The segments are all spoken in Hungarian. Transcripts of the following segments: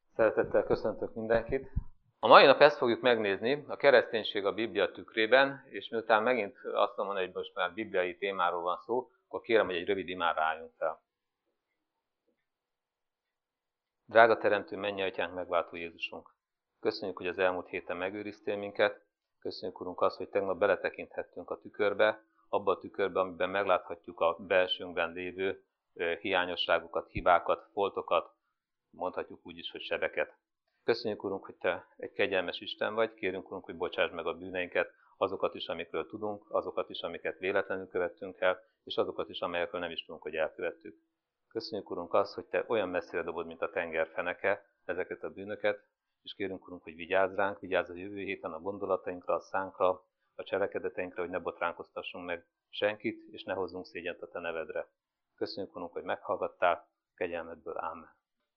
Szeretettel köszöntök mindenkit. A mai nap ezt fogjuk megnézni, a kereszténység a Biblia tükrében, és miután megint azt mondom, hogy most már bibliai témáról van szó, akkor kérem, hogy egy rövid imára álljunk fel. Drága Teremtő mennyei Atyánk, megváltó Jézusunk! Köszönjük, hogy az elmúlt héten megőriztél minket. Köszönjük, Urunk, azt, hogy tegnap beletekinthettünk a tükörbe, abba a tükörbe, amiben megláthatjuk a belsőnkben lévő hiányosságokat, hibákat, foltokat, mondhatjuk úgy is, hogy sebeket. Köszönjük, Urunk, hogy Te egy kegyelmes Isten vagy, kérünk, Urunk, hogy bocsásd meg a bűneinket, azokat is, amikről tudunk, azokat is, amiket véletlenül követtünk el, és azokat is, amelyekről nem is tudunk, hogy elkövettük. Köszönjük, Urunk, azt, hogy Te olyan messzire dobod, mint a tenger feneke ezeket a bűnöket, és kérünk, Urunk, hogy vigyázz ránk, vigyázz a jövő héten a gondolatainkra, a szánkra, a cselekedeteinkre, hogy ne botránkoztassunk meg senkit, és ne hozzunk szégyent a Te nevedre. Köszönjük, Urunk, hogy meghallgattál, kegyelmedből, ámen.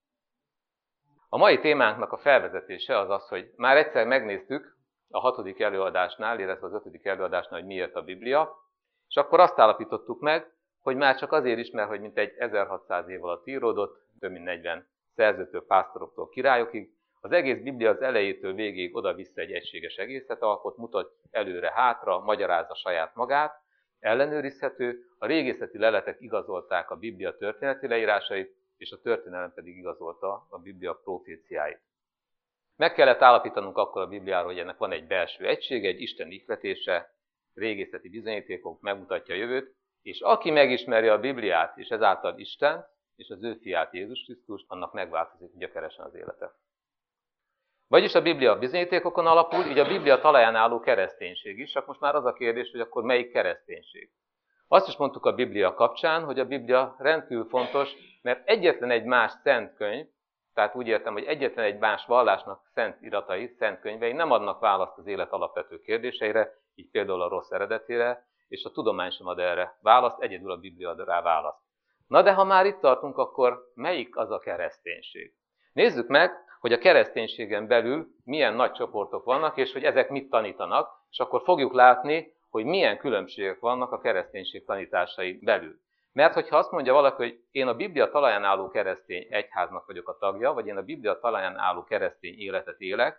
A mai témánknak a felvezetése az az, hogy már egyszer megnéztük a 6. előadásnál, illetve az 5. előadásnál, hogy miért a Biblia, és akkor azt állapítottuk meg, hogy már csak azért is, mert hogy mintegy 1600 év alatt íródott, több mint 40 szerzőtől, pásztoroktól, királyokig, az egész Biblia az elejétől végéig oda-vissza egy egységes egészet alkot, mutat előre-hátra, magyarázza saját magát, ellenőrizhető, a régészeti leletek igazolták a Biblia történeti leírásait, és a történelem pedig igazolta a Biblia proféciáit. Meg kellett állapítanunk akkor a Bibliáról, hogy ennek van egy belső egysége, egy Isten ihletése, régészeti bizonyítékok, megmutatja a jövőt, és aki megismeri a Bibliát, és ezáltal Istent, és az ő fiát Jézus Krisztust, annak megváltozik gyökeresen az élete. Vagyis a Biblia bizonyítékokon alapul, így a Biblia talaján álló kereszténység is, csak most már az a kérdés, hogy akkor melyik kereszténység. Azt is mondtuk a Biblia kapcsán, hogy a Biblia rendkívül fontos, mert egyetlen egy más szent könyv, tehát úgy értem, hogy egyetlen egy más vallásnak szent iratai, szent könyvei nem adnak választ az élet alapvető kérdéseire, így például a rossz eredetére, és a tudomány sem ad erre választ, egyedül a Biblia ad rá választ. Na de ha már itt tartunk, akkor melyik az a kereszténység? Nézzük meg, hogy a kereszténységen belül milyen nagy csoportok vannak, és hogy ezek mit tanítanak, és akkor fogjuk látni, hogy milyen különbségek vannak a kereszténység tanításai belül. Mert hogyha azt mondja valaki, hogy én a Biblia talaján álló keresztény egyháznak vagyok a tagja, vagy én a Biblia talaján álló keresztény életet élek,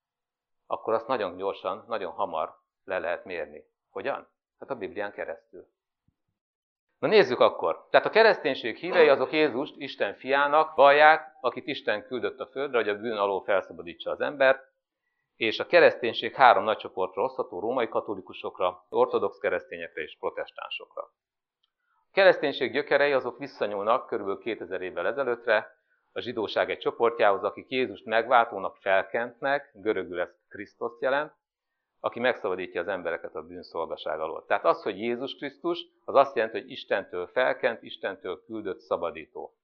akkor azt nagyon gyorsan, nagyon hamar le lehet mérni. Hogyan? Hát a Biblián keresztül. Na nézzük akkor. Tehát a kereszténység hívei azok Jézust Isten fiának vallják, akit Isten küldött a földre, hogy a bűn alól felszabadítsa az embert, és a kereszténység 3 nagy csoportra osztható: római katolikusokra, ortodox keresztényekre és protestánsokra. A kereszténység gyökerei azok visszanyúlnak kb. 2000 évvel ezelőttre a zsidóság egy csoportjához, akik Jézust megváltónak, felkentnek, görögül ez Krisztuszt jelent, aki megszabadítja az embereket a bűnszolgaság alól. Tehát az, hogy Jézus Krisztus, az azt jelenti, hogy Istentől felkent, Istentől küldött szabadító.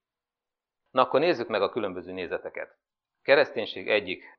Na akkor nézzük meg a különböző nézeteket. A kereszténység egyik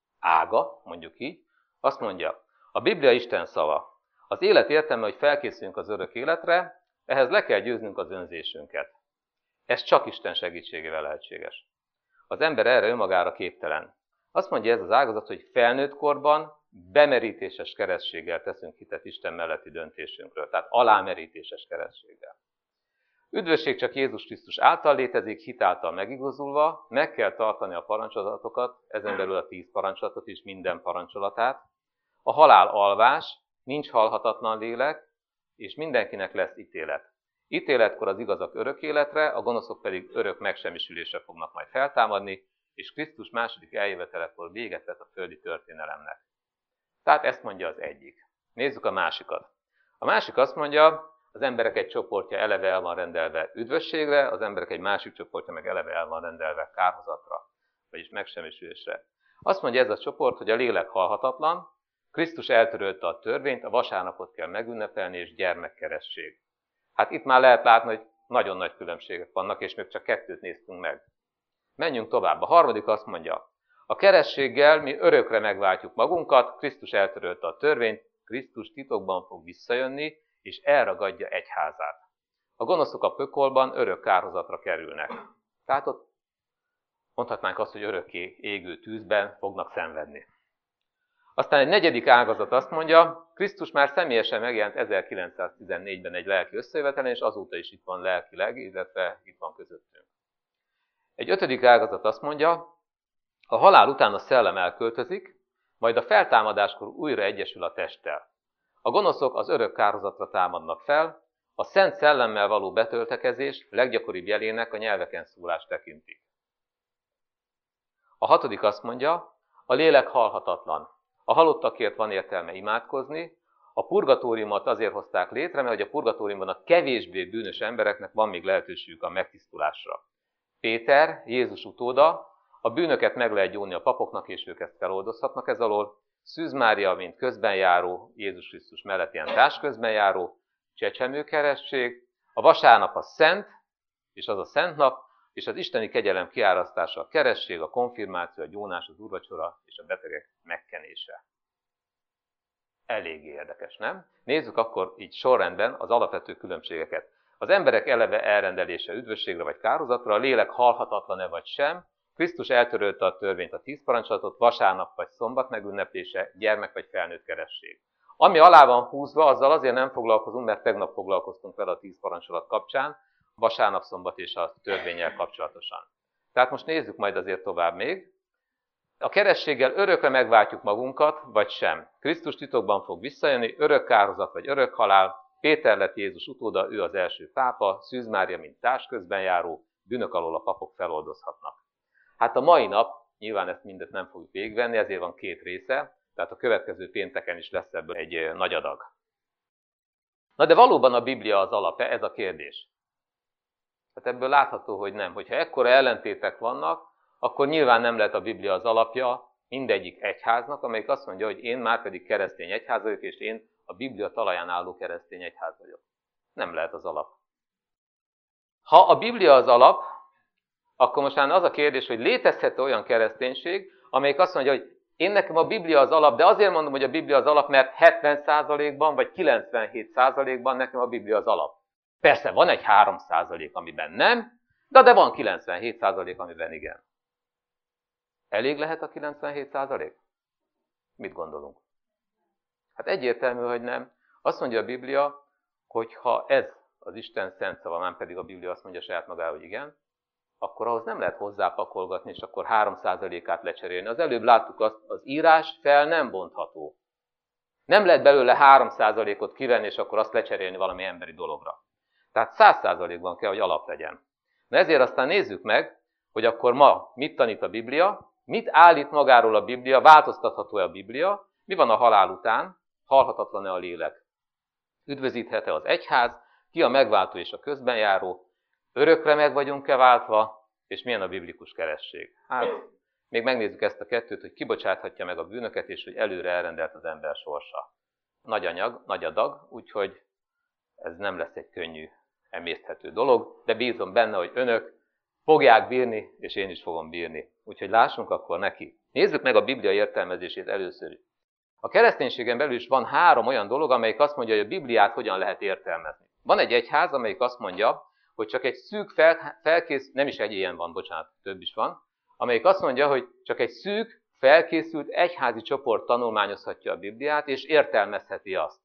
ága, mondjuk így, azt mondja, a Biblia Isten szava. Az élet értelme, hogy felkészüljünk az örök életre, ehhez le kell győznünk az önzésünket. Ez csak Isten segítségével lehetséges. Az ember erre önmagára képtelen. Azt mondja ez az ágazat, hogy felnőtt korban bemerítéses keresztséggel teszünk hitet Isten melletti döntésünkről, tehát alámerítéses keresztséggel. Üdvösség csak Jézus Krisztus által létezik, hit által megigazulva, meg kell tartani a parancsolatokat, ezen belül a 10 parancsolatot és minden parancsolatát. A halál alvás, nincs halhatatlan lélek, és mindenkinek lesz ítélet. Ítéletkor az igazak örök életre, a gonoszok pedig örök megsemmisülésre fognak majd feltámadni, és Krisztus második eljövetelekor véget vet a földi történelemnek. Tehát ezt mondja az egyik. Nézzük a másikat. A másik azt mondja, az emberek egy csoportja eleve el van rendelve üdvösségre, az emberek egy másik csoportja meg eleve el van rendelve kárhozatra, vagyis megsemmisülésre. Azt mondja ez a csoport, hogy a lélek halhatatlan, Krisztus eltörölte a törvényt, a vasárnapot kell megünnepelni, és gyermekkeresztség. Hát itt már lehet látni, hogy nagyon nagy különbségek vannak, és még csak 2 néztünk meg. Menjünk tovább. A harmadik azt mondja, a keresztséggel mi örökre megváltjuk magunkat, Krisztus eltörölte a törvényt, Krisztus titokban fog visszajönni, és elragadja egyházát. A gonoszok a pökolban örök kárhozatra kerülnek. Tehát ott mondhatnánk azt, hogy örökké égő tűzben fognak szenvedni. Aztán egy negyedik ágazat azt mondja, Krisztus már személyesen megjelent 1914-ben egy lelki összejövetelen, és azóta is itt van lelkileg, illetve itt van közöttünk. Egy 5. ágazat azt mondja, A halál után a szellem elköltözik, majd a feltámadáskor újra egyesül a testtel. A gonoszok az örök kárhozatra támadnak fel, a Szent Szellemmel való betöltekezés leggyakoribb jelének a nyelveken szólást tekintik. A 6. azt mondja, a lélek halhatatlan. A halottakért van értelme imádkozni, a purgatóriumot azért hozták létre, mert a purgatóriumban a kevésbé bűnös embereknek van még lehetőségük a megtisztulásra. Péter, Jézus utóda, a bűnöket meg lehet gyónni a papoknak, és ők ezt feloldozhatnak ez alól. Szűz Mária, mint közbenjáró, Jézus Krisztus mellett ilyen társközbenjáró, csecsemőkeresztség, a vasárnap a szent, és az a szent nap, és az isteni kegyelem kiárasztása a keresztség, a konfirmáció, a gyónás, az úrvacsora és a betegek megkenése. Eléggé érdekes, nem? Nézzük akkor így sorrendben az alapvető különbségeket. Az emberek eleve elrendelése üdvösségre vagy kárhozatra, a lélek halhatatlan-e vagy sem, Krisztus eltörölte a törvényt, a 10 parancsolatot, vasárnap vagy szombat megünneplése, gyermek vagy felnőtt keresztség. Ami alá van húzva, azzal azért nem foglalkozunk, mert tegnap foglalkoztunk vele a 10 parancsolat kapcsán, vasárnap, szombat és a törvénnyel kapcsolatosan. Tehát most nézzük majd azért tovább még. A kerességgel örökre megváltjuk magunkat, vagy sem. Krisztus titokban fog visszajönni, örök kárhozat vagy örök halál. Péter lett Jézus utóda, ő az első pápa, Szűz Mária, mint társközbenjáró, bűnök alól a papok feloldozhatnak. Hát a mai nap, nyilván ezt mindet nem fogjuk végigvenni, ezért van 2 része, tehát a következő pénteken is lesz ebből egy nagy adag. Na de valóban a Biblia az alap-e? Ez a kérdés. Hát ebből látható, hogy nem. Hogyha ekkora ellentétek vannak, akkor nyilván nem lehet a Biblia az alapja mindegyik egyháznak, amelyik azt mondja, hogy én már pedig keresztény egyház vagyok, és én a Biblia talaján álló keresztény egyház vagyok. Nem lehet az alap. Ha a Biblia az alap, akkor most már az a kérdés, hogy létezhet olyan kereszténység, amelyik azt mondja, hogy én nekem a Biblia az alap, de azért mondom, hogy a Biblia az alap, mert 70%-ban vagy 97%-ban nekem a Biblia az alap. Persze van egy 3%, amiben nem, de van 97%, amiben igen. Elég lehet a 97%? Mit gondolunk? Hát egyértelmű, hogy nem. Azt mondja a Biblia, hogy ha ez az Isten szent szava, már pedig a Biblia azt mondja saját magára, hogy igen, akkor ahhoz nem lehet hozzápakolgatni, és akkor 3%-át lecserélni. Az előbb láttuk azt, az írás fel nem bontható. Nem lehet belőle 3%-ot kivenni, és akkor azt lecserélni valami emberi dologra. Tehát 100%-ban kell, hogy alap legyen. Na ezért aztán nézzük meg, hogy akkor ma mit tanít a Biblia, mit állít magáról a Biblia, változtatható-e a Biblia, mi van a halál után, halhatatlan-e a lélek. Üdvözíthet-e az egyház, ki a megváltó és a közbenjáró, örökre meg vagyunk-e váltva, és milyen a biblikus keresztség. Hát, még megnézzük ezt a kettőt, hogy kibocsáthatja meg a bűnöket, és hogy előre elrendelt az ember sorsa. Nagy anyag, nagy adag, úgyhogy ez nem lesz egy könnyű, emészthető dolog, de bízom benne, hogy önök fogják bírni, és én is fogom bírni. Úgyhogy lássunk akkor neki. Nézzük meg a Biblia értelmezését először. A kereszténységen belül is van 3 olyan dolog, amelyik azt mondja, hogy a Bibliát hogyan lehet értelmezni. Van egy egyház, amelyik azt mondja, hogy csak egy szűk felkészült, nem is egy ilyen van, bocsánat, több is van, amelyik azt mondja, hogy csak egy szűk, felkészült egyházi csoport tanulmányozhatja a Bibliát, és értelmezheti azt.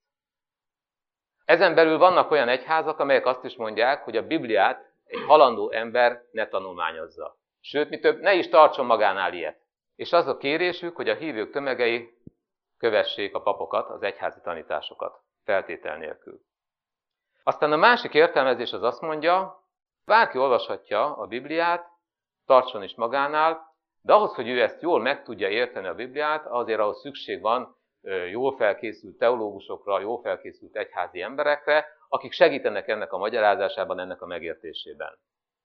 Ezen belül vannak olyan egyházak, amelyek azt is mondják, hogy a Bibliát egy halandó ember ne tanulmányozza. Sőt, mi több, ne is tartson magánál ilyet. És az a kérésük, hogy a hívők tömegei kövessék a papokat, az egyházi tanításokat, feltétel nélkül. Aztán a másik értelmezés az azt mondja, bárki olvashatja a Bibliát, tartson is magánál, de ahhoz, hogy ő ezt jól meg tudja érteni a Bibliát, azért ahhoz szükség van jól felkészült teológusokra, jól felkészült egyházi emberekre, akik segítenek ennek a magyarázásában, ennek a megértésében.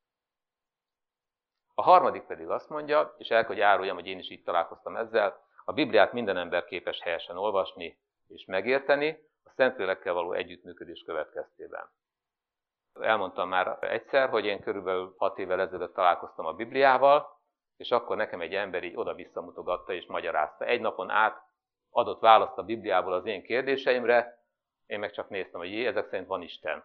A harmadik pedig azt mondja, és el kell áruljam, hogy én is így találkoztam ezzel, a Bibliát minden ember képes helyesen olvasni és megérteni, a Szentlélekkel való együttműködés következtében. Elmondtam már egyszer, hogy én körülbelül 6 évvel ezelőtt találkoztam a Bibliával, és akkor nekem egy ember így oda-vissza mutogatta és magyarázta. Egy napon át adott választ a Bibliából az én kérdéseimre, én meg csak néztem, hogy ezek szerint van Isten.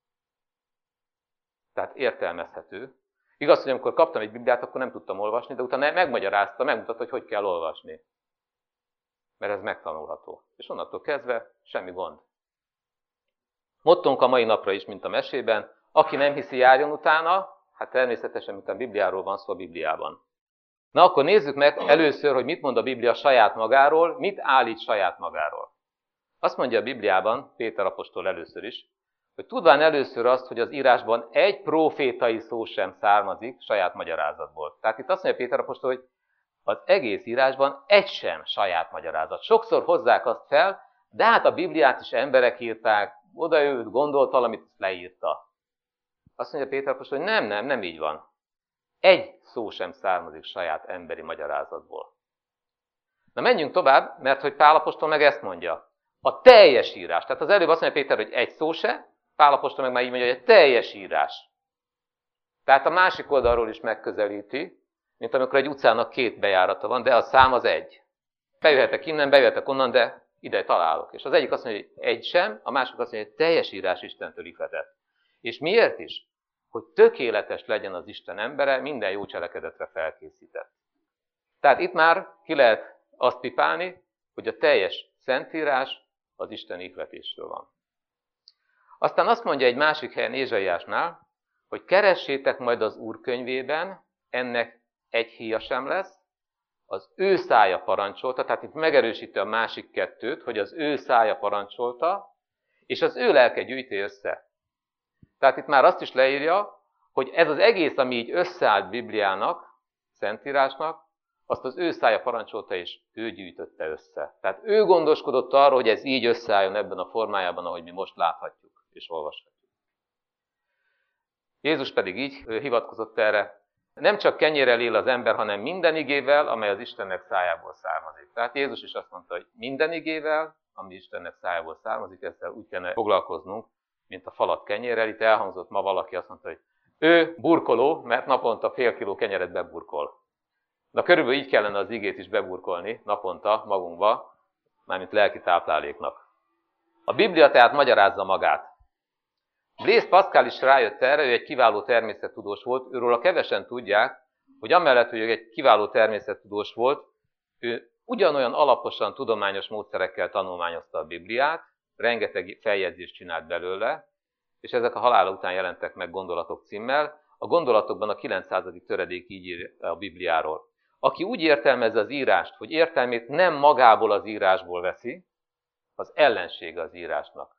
Tehát értelmezhető. Igaz, hogy amikor kaptam egy Bibliát, akkor nem tudtam olvasni, de utána megmagyarázta, megmutatta, hogy hogy kell olvasni. Mert ez megtanulható. És onnantól kezdve semmi gond. Mottónk a mai napra is, mint a mesében, aki nem hiszi, járjon utána, hát természetesen, mint a Bibliáról van szó a Bibliában. Na akkor nézzük meg először, hogy mit mond a Biblia saját magáról, mit állít saját magáról. Azt mondja a Bibliában, Péter apostol először is, hogy tudván először azt, hogy az írásban egy prófétai szó sem származik saját magyarázatból. Tehát itt azt mondja Péter apostol, hogy az egész írásban egy sem saját magyarázat. Sokszor hozzák azt fel, de hát a Bibliát is emberek írták, odaült, gondolt valamit, leírta. Azt mondja Péter apostol, hogy nem így van. Egy szó sem származik saját emberi magyarázatból. Na menjünk tovább, mert hogy Pál apostol meg ezt mondja. A teljes írás. Tehát az előbb azt mondja Péter, hogy egy szó se, Pál apostol meg már így mondja, hogy a teljes írás. Tehát a másik oldalról is megközelíti, mint amikor egy utcának két bejárata van, de a szám az egy. Bejöhetek innen, bejöhetek onnan, de ide találok. És az egyik azt mondja, hogy egy sem, a másik azt mondja, hogy teljes írás Istentől ihletett. És miért is? Hogy tökéletes legyen az Isten embere, minden jó cselekedetre felkészített. Tehát itt már ki lehet azt pipálni, hogy a teljes Szentírás az Isten ihletésről van. Aztán azt mondja egy másik helyen Ézsaiásnál, hogy keressétek majd az Úr könyvében, ennek egy híja sem lesz, az ő szája parancsolta, tehát itt megerősíti a másik kettőt, hogy az ő szája parancsolta, és az ő lelke gyűjti össze. Tehát itt már azt is leírja, hogy ez az egész, ami így összeállt Bibliának, Szentírásnak, azt az ő szája parancsolta, és ő gyűjtötte össze. Tehát ő gondoskodott arról, hogy ez így összeálljon ebben a formájában, ahogy mi most láthatjuk és olvashatjuk. Jézus pedig így hivatkozott erre, nem csak kenyérrel él az ember, hanem minden igével, amely az Istennek szájából származik. Tehát Jézus is azt mondta, hogy minden igével, ami Istennek szájából származik, ezzel úgy kellene foglalkoznunk, mint a falat kenyérrel. Itt elhangzott ma valaki, azt mondta, hogy ő burkoló, mert naponta fél kiló kenyeret beburkol. Na körülbelül így kellene az igét is beburkolni naponta magunkba, mármint lelki tápláléknak. A Biblia tehát magyarázza magát. Blaise Pascal is rájött erre, ő egy kiváló természettudós volt, őről kevesen tudják, hogy amellett, hogy ő egy kiváló természettudós volt, ő ugyanolyan alaposan tudományos módszerekkel tanulmányozta a Bibliát, rengeteg feljegyzést csinált belőle, és ezek a halála után jelentek meg Gondolatok címmel. A Gondolatokban a 900. töredék így ír a Bibliáról. Aki úgy értelmezze az írást, hogy értelmét nem magából az írásból veszi, az ellensége az írásnak.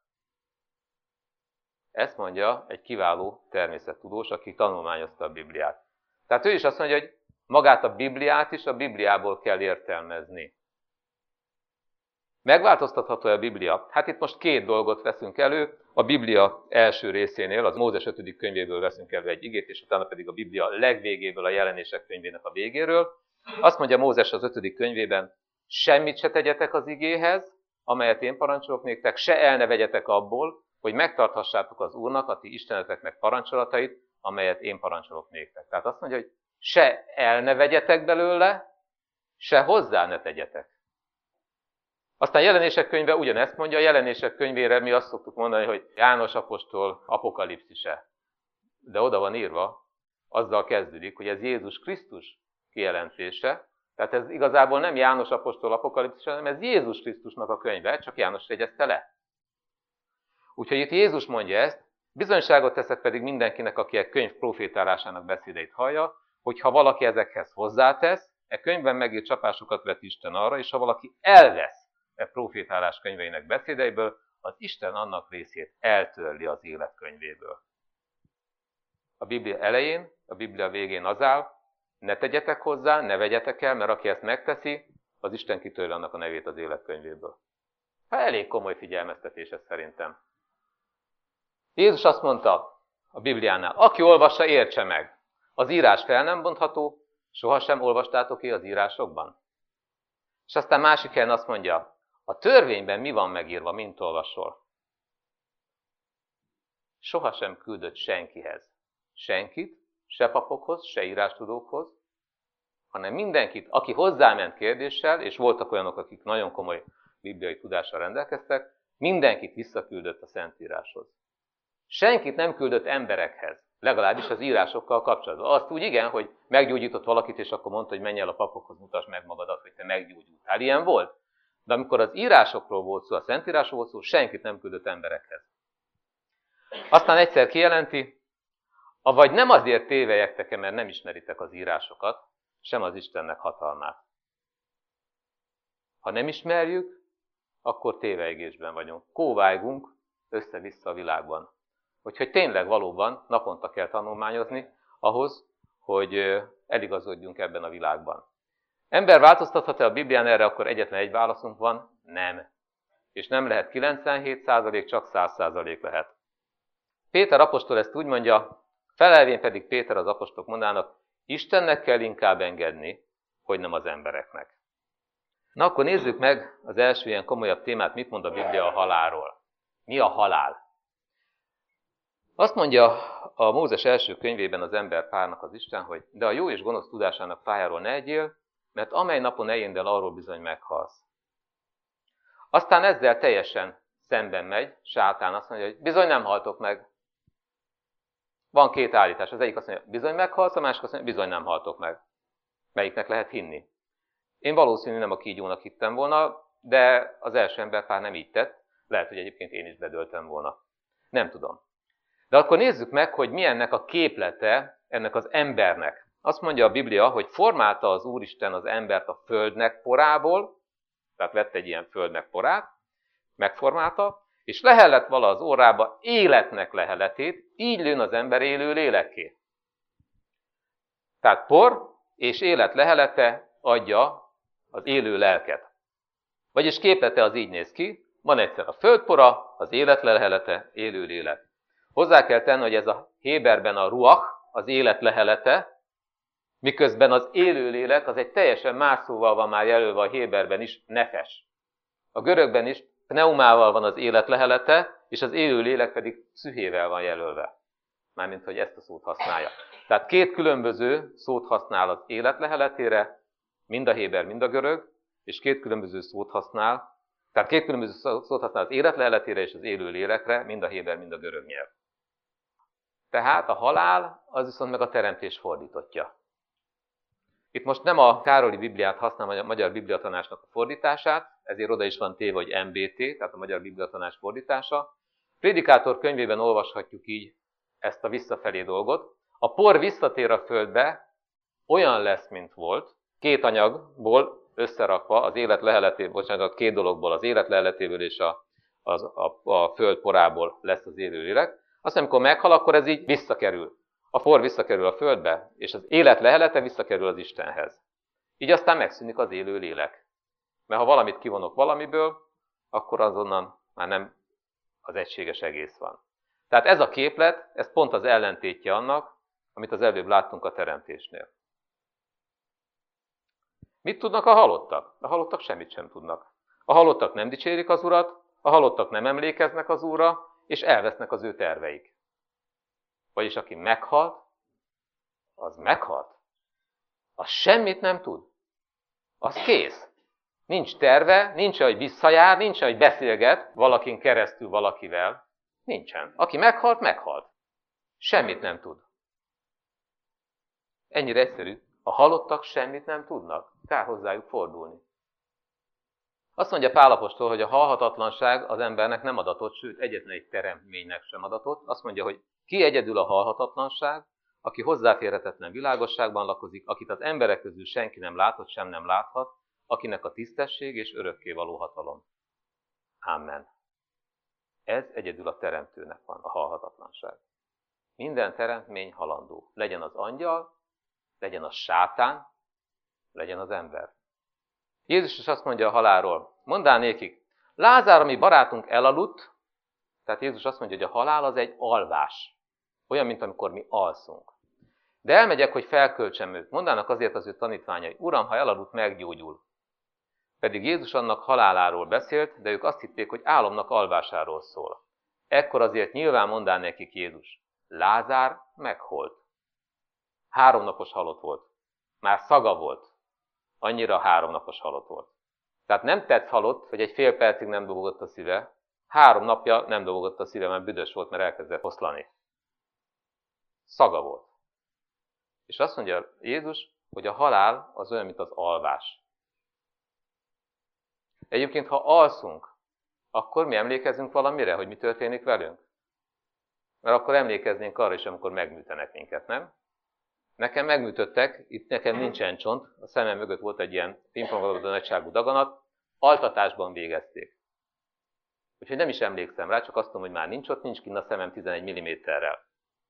Ezt mondja egy kiváló természettudós, aki tanulmányozta a Bibliát. Tehát ő is azt mondja, hogy magát a Bibliát is a Bibliából kell értelmezni. Megváltoztatható a Biblia? Hát itt most két dolgot veszünk elő. A Biblia első részénél, az Mózes 5. könyvéből veszünk elő egy igét, és utána pedig a Biblia legvégéből, a Jelenések könyvének a végéről. Azt mondja Mózes az 5. könyvében, semmit se tegyetek az igéhez, amelyet én parancsolok néktek, se el ne vegyetek abból, hogy megtarthassátok az Úrnak, a ti isteneteknek parancsolatait, amelyet én parancsolok néktek. Tehát azt mondja, hogy se el ne vegyetek belőle, se hozzá ne tegyetek. Aztán Jelenések könyve ugyanezt mondja, a Jelenések könyvére mi azt szoktuk mondani, hogy János apostol apokalipszise. De oda van írva, azzal kezdődik, hogy ez Jézus Krisztus kijelentése. Tehát ez igazából nem János apostol apokalipszise, hanem ez Jézus Krisztusnak a könyve, csak János jegyezte le. Úgyhogy itt Jézus mondja ezt, bizonyságot teszek pedig mindenkinek, aki a könyv profétálásának beszédeit hallja, hogy ha valaki ezekhez hozzátesz, e könyvben megírt csapásokat vet Isten arra, és ha valaki elvesz e profétálás könyveinek beszédeiből, az Isten annak részét eltörli az élet könyvéből. A Biblia elején, a Biblia végén az áll, ne tegyetek hozzá, ne vegyetek el, mert aki ezt megteszi, az Isten kitörli annak a nevét az élet könyvéből. Hát elég komoly figyelmeztetés ez szerintem. Jézus azt mondta a Bibliánál, aki olvassa, értse meg. Az írás fel nem bontható, sohasem olvastátok ki az írásokban. És aztán másik helyen azt mondja, a törvényben mi van megírva, mint olvasol? Sohasem küldött senkihez. Senkit, se papokhoz, se írástudókhoz, hanem mindenkit, aki hozzáment kérdéssel, és voltak olyanok, akik nagyon komoly bibliai tudással rendelkeztek, mindenkit visszaküldött a Szentíráshoz. Senkit nem küldött emberekhez, legalábbis az írásokkal kapcsolatban. Azt úgy igen, hogy meggyógyított valakit, és akkor mondta, hogy menj el a papokhoz, mutasd meg magadat, hogy te meggyógyultál. Ilyen volt. De amikor az írásokról volt szó, a Szentírásról volt szó, senkit nem küldött emberekhez. Aztán egyszer kijelenti, avagy nem azért tévelyegtek-e, mert nem ismeritek az írásokat, sem az Istennek hatalmát. Ha nem ismerjük, akkor tévejgésben vagyunk. Kóvájgunk össze-vissza a világban. Úgyhogy tényleg valóban naponta kell tanulmányozni ahhoz, hogy eligazodjunk ebben a világban. Ember változtathat-e a Biblián erre, akkor egyetlen egy válaszunk van, nem. És nem lehet 97%, csak 100% lehet. Péter apostol ezt úgy mondja, felelvén pedig Péter az apostolok mondának, Istennek kell inkább engedni, hogy nem az embereknek. Na akkor nézzük meg az első ilyen komolyabb témát, mit mond a Biblia a halálról. Mi a halál? Azt mondja a Mózes első könyvében az emberpárnak az Isten, hogy de a jó és gonosz tudásának fájáról ne egyél, mert amely napon eljéndel, arról bizony meghalsz. Aztán ezzel teljesen szemben megy, sátán azt mondja, hogy bizony nem haltok meg. Van két állítás. Az egyik azt mondja, bizony meghalsz, a másik azt mondja, bizony nem haltok meg. Melyiknek lehet hinni? Én valószínűleg nem a kígyónak hittem volna, de az első emberpár nem így tett. Lehet, hogy egyébként én is bedöltem volna. Nem tudom. De akkor nézzük meg, hogy milyennek a képlete ennek az embernek. Azt mondja a Biblia, hogy formálta az Úristen az embert a földnek porából, tehát vett egy ilyen földnek porát, megformálta, és lehellett vala az orrába életnek leheletét, így lőn az ember élő lélekké. Tehát por és élet lehelete adja az élő lelket. Vagyis képlete az így néz ki, van egyszer a földpora, az élet lehelete, élő lélek. Hozzá kell tenni, hogy ez a héberben a ruach, az élet lehelete, miközben az élő lélek az egy teljesen más szóval van már jelölve a héberben is, nefes. A görögben is pneumával van az élet lehelete, és az élő lélek pedig pszüchével van jelölve. Mármint, hogy ezt a szót használja. Tehát két különböző szót használ az élet leheletére, mind a héber, mind a görög, és két különböző szót használ, tehát két különböző szót használ az élet leheletére és az élő lélekre, mind a héber, mind a görög nyelv. Tehát a halál az viszont meg a teremtés fordítottja. Itt most nem a Károli Bibliát használom, a Magyar Bibliatanácsnak a fordítását, ezért oda is van téve, hogy MBT, tehát a Magyar Bibliatanács fordítása. Prédikátor könyvében olvashatjuk így ezt a visszafelé dolgot. A por visszatér a földbe, olyan lesz, mint volt, két anyagból összerakva, az élet leheletéből, bocsánat, két dologból, az élet leheletéből és a föld porából lesz az élő lélek. Aztán, amikor meghal, akkor ez így visszakerül. A por visszakerül a földbe, és az élet lehelete visszakerül az Istenhez. Így aztán megszűnik az élő lélek. Mert ha valamit kivonok valamiből, akkor azonnan már nem az egységes egész van. Tehát ez a képlet, ez pont az ellentétje annak, amit az előbb láttunk a teremtésnél. Mit tudnak a halottak? A halottak semmit sem tudnak. A halottak nem dicsérik az Urat, a halottak nem emlékeznek az Úrra, és elvesznek az ő terveik. Vagyis aki meghalt, az meghalt. Az semmit nem tud. Az kész. Nincs terve, nincs, hogy visszajár, nincs, hogy beszélget valakin keresztül valakivel. Nincsen. Aki meghalt, meghalt. Semmit nem tud. Ennyire egyszerű. A halottak semmit nem tudnak. Kár hozzájuk fordulni. Azt mondja Pál apostol, hogy a halhatatlanság az embernek nem adatott, sőt egyetlen egy teremtménynek sem adatott. Azt mondja, hogy ki egyedül a halhatatlanság, aki hozzáférhetetlen világosságban lakozik, akit az emberek közül senki nem látott, sem nem láthat, akinek a tisztesség és örökkévaló hatalom. Amen. Ez egyedül a teremtőnek van, a halhatatlanság. Minden teremtmény halandó. Legyen az angyal, legyen az sátán, legyen az ember. Jézus is azt mondja a halálról, mondál nékik, Lázár, ami barátunk elaludt, tehát Jézus azt mondja, hogy a halál az egy alvás. Olyan, mint amikor mi alszunk. De elmegyek, hogy felköltsem őt. Mondának azért az ő tanítványai, Uram, ha elaludt, meggyógyul. Pedig Jézus annak haláláról beszélt, de ők azt hitték, hogy álomnak alvásáról szól. Ekkor azért nyilván mondál nekik Jézus, Lázár meghalt. 3 napos halott volt. Már szaga volt. Annyira 3 napos halott volt. Tehát nem tett halott, hogy egy fél percig nem dobogott a szíve. 3 napja nem dobogott a szíve, mert büdös volt, mert elkezdett oszlani. Szaga volt. És azt mondja Jézus, hogy a halál az olyan, mint az alvás. Egyébként, ha alszunk, akkor mi emlékezünk valamire, hogy mi történik velünk? Mert akkor emlékeznénk arra is, amikor megműtenek minket, nem? Nekem megműtöttek, itt nekem nincsen csont, a szemem mögött volt egy ilyen pingponglabda nagyságú daganat, altatásban végezték. Úgyhogy nem is emlékszem rá, csak azt tudom, hogy már nincs ott, nincs kint a szemem 11 mm-rel.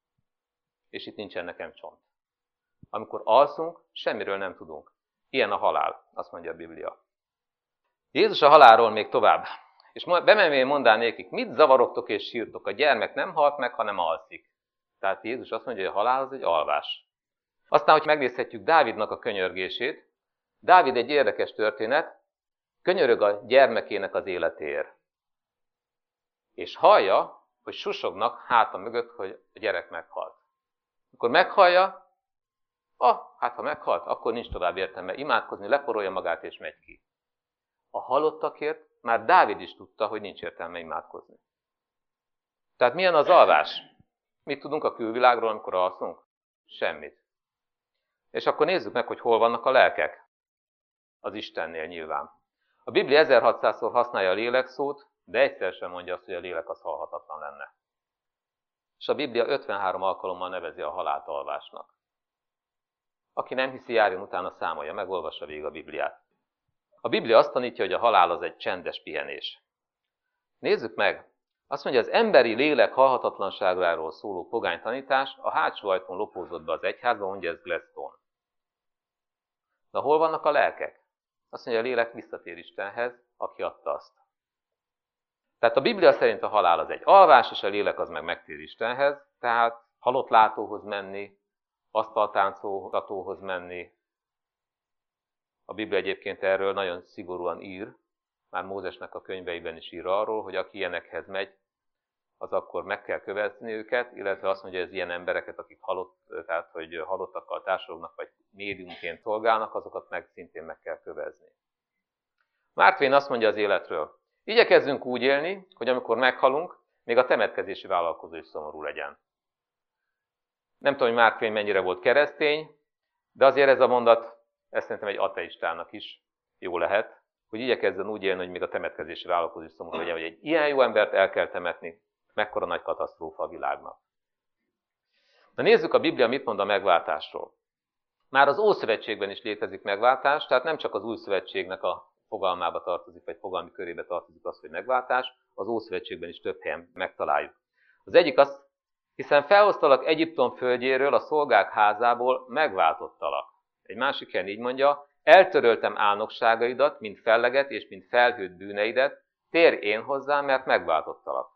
És itt nincsen nekem csont. Amikor alszunk, semmiről nem tudunk. Ilyen a halál, azt mondja a Biblia. Jézus a halálról még tovább. És bemenvén mondál nékik, mit zavarogtok és sírtok? A gyermek nem halt meg, hanem alszik. Tehát Jézus azt mondja, hogy a halál az egy alvás. Aztán, hogy megnézhetjük Dávidnak a könyörgését, Dávid egy érdekes történet, könyörög a gyermekének az életéért. És hallja, hogy susognak háta mögött, hogy a gyerek meghalt. Akkor meghallja, hát ha meghalt, akkor nincs tovább értelme imádkozni, leporolja magát és megy ki. A halottakért már Dávid is tudta, hogy nincs értelme imádkozni. Tehát milyen az alvás? Mit tudunk a külvilágról, amikor alszunk? Semmit. És akkor nézzük meg, hogy hol vannak a lelkek. Az Istennél nyilván. A Biblia 1600-szor használja a lélek szót, de egyszer sem mondja azt, hogy a lélek az halhatatlan lenne. És a Biblia 53 alkalommal nevezi a halált alvásnak. Aki nem hiszi, járjon utána, számolja, megolvassa végig a Bibliát. A Biblia azt tanítja, hogy a halál az egy csendes pihenés. Nézzük meg, azt mondja, az emberi lélek halhatatlanságáról szóló pogány tanítás a hátsó ajtón lopózott be az egyházba, mondja ez Gladstone. De hol vannak a lelkek? Azt mondja, a lélek visszatér Istenhez, aki adta azt. Tehát a Biblia szerint a halál az egy alvás, és a lélek az meg megtér Istenhez, tehát halott látóhoz menni, asztaltáncolgatóhoz menni. A Biblia egyébként erről nagyon szigorúan ír, már Mózesnek a könyveiben is ír arról, hogy aki ilyenekhez megy, az akkor meg kell kövezni őket, illetve azt mondja, hogy az ilyen embereket, akik tehát hogy halottakkal társulognak, vagy médiumként szolgálnak, azokat meg szintén meg kell kövezni. Mark Twain azt mondja az életről, igyekezzünk úgy élni, hogy amikor meghalunk, még a temetkezési vállalkozó is szomorú legyen. Nem tudom, hogy Mark Twain mennyire volt keresztény, de azért ez a mondat, ezt szerintem egy ateistának is jó lehet, hogy igyekezzen úgy élni, hogy még a temetkezési vállalkozó is szomorú legyen, hogy egy ilyen jó embert el kell temetni, mekkora nagy katasztrófa a világnak. Na nézzük a Biblia mit mond a megváltásról. Már az Ószövetségben is létezik megváltás, tehát nem csak az Új Szövetségnek a fogalmába tartozik, vagy fogalmi körébe tartozik az, hogy megváltás, az Ószövetségben is több helyen megtaláljuk. Az egyik az, hiszen felhoztalak Egyiptom földjéről, a szolgák házából, megváltottalak. Egy másik helyen így mondja, eltöröltem álnokságaidat, mint felleget és mint felhőtt bűneidet, térj én hozzám, mert megváltottalak.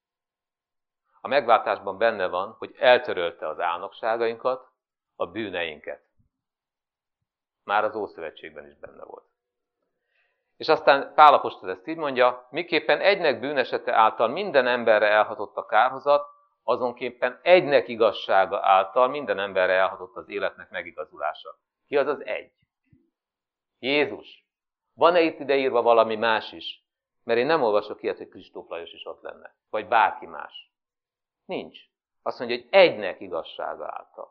A megváltásban benne van, hogy eltörölte az álnokságainkat, a bűneinket. Már az Ószövetségben is benne volt. És aztán Pál apostol ezt így mondja, miképpen egynek bűnesete által minden emberre elhatott a kárhozat, azonképpen egynek igazsága által minden emberre elhatott az életnek megigazulása. Ki az az egy? Jézus. Van-e itt ideírva valami más is? Mert én nem olvasok ilyet, hogy Kristóf Lajos is ott lenne. Vagy bárki más. Nincs. Azt mondja, hogy egynek igazsága által.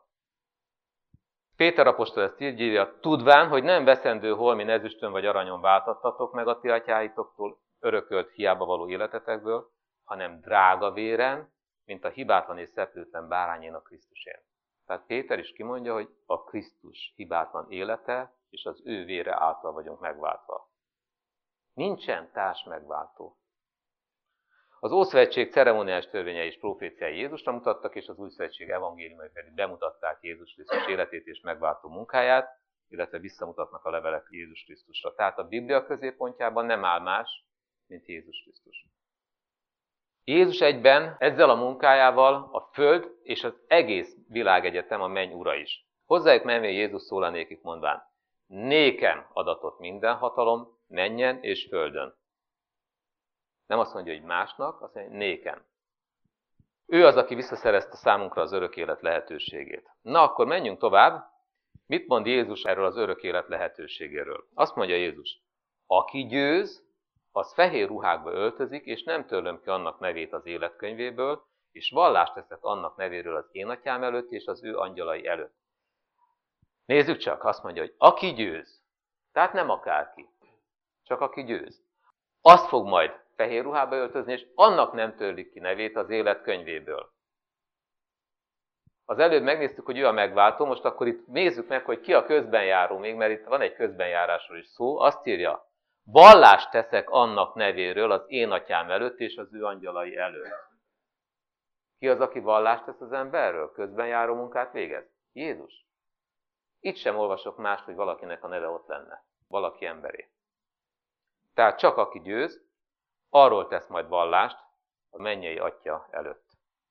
Péter apostol ezt így írja, tudván, hogy nem veszendő holmi ezüstön vagy aranyon váltattatok meg a ti atyáitoktól örökölt hiába való életetekből, hanem drága véren, mint a hibátlan és szeplőtlen bárányén a Krisztusén. Tehát Péter is kimondja, hogy a Krisztus hibátlan élete és az ő vére által vagyunk megváltva. Nincsen társ megváltó. Az Ószövetség ceremoniális törvényei és proféciái Jézusra mutattak, és az Új Szövetség evangéliumai pedig bemutatták Jézus Krisztus életét és megváltó munkáját, illetve visszamutatnak a levelek Jézus Krisztusra. Tehát a Biblia középpontjában nem áll más, mint Jézus Krisztus. Jézus egyben ezzel a munkájával a föld és az egész világegyetem, a menny ura is. Hozzájuk menvén Jézus szól nékik mondván, nékem adatott minden hatalom, mennyen és földön. Nem azt mondja, hogy másnak, azt mondja, hogy nékem. Ő az, aki visszaszerezte számunkra az örök élet lehetőségét. Na, akkor menjünk tovább. Mit mond Jézus erről az örök élet lehetőségéről? Azt mondja Jézus, aki győz, az fehér ruhákba öltözik, és nem törlöm ki annak nevét az életkönyvéből, és vallást teszek annak nevéről az én atyám előtt, és az ő angyalai előtt. Nézzük csak, azt mondja, hogy aki győz, tehát nem akárki, csak aki győz, azt fog majd fehér ruhába öltözni, és annak nem törlik ki nevét az életkönyvéből. Az előbb megnéztük, hogy ő a megváltó, most akkor itt nézzük meg, hogy ki a közbenjáró még, mert itt van egy közbenjárásról is szó. Azt írja, vallást teszek annak nevéről az én atyám előtt és az ő angyalai előtt. Ki az, aki vallást tesz az emberről? Közbenjáró munkát végez? Jézus. Itt sem olvasok mást, hogy valakinek a neve ott lenne. Valaki emberé. Tehát csak aki győz, arról tesz majd vallást a mennyei atya előtt.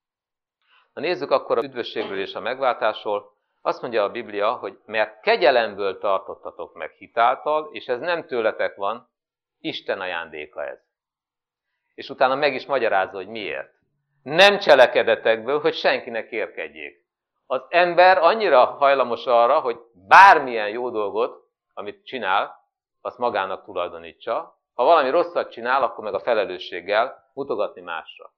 Na nézzük akkor az üdvösségről és a megváltásról. Azt mondja a Biblia, hogy mert kegyelemből tartottatok meg hitáltal, és ez nem tőletek van, Isten ajándéka ez. És utána meg is magyarázza, hogy miért. Nem cselekedetekből, hogy senkinek érkedjék. Az ember annyira hajlamos arra, hogy bármilyen jó dolgot, amit csinál, azt magának tulajdonítsa. Ha valami rosszat csinál, akkor meg a felelősséggel mutogatni másra.